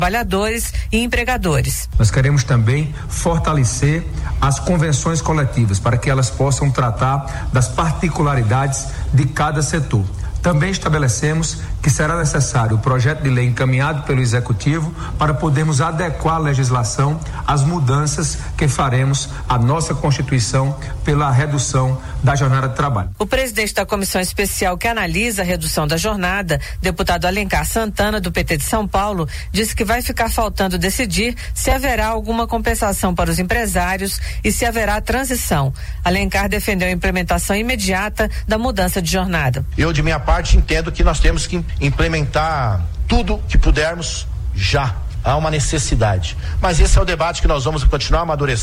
trabalhadores e empregadores. Nós queremos também fortalecer as convenções coletivas para que elas possam tratar das particularidades de cada setor. Também estabelecemos que será necessário o projeto de lei encaminhado pelo Executivo para podermos adequar a legislação às mudanças que faremos à nossa Constituição pela redução da jornada de trabalho. O presidente da comissão especial que analisa a redução da jornada, deputado Alencar Santana, do PT de São Paulo, disse que vai ficar faltando decidir se haverá alguma compensação para os empresários e se haverá transição. Alencar defendeu a implementação imediata da mudança de jornada. Eu, de minha parte, entendo que nós temos que implementar tudo que pudermos já. Há uma necessidade. Mas esse é o debate que nós vamos continuar amadurecendo.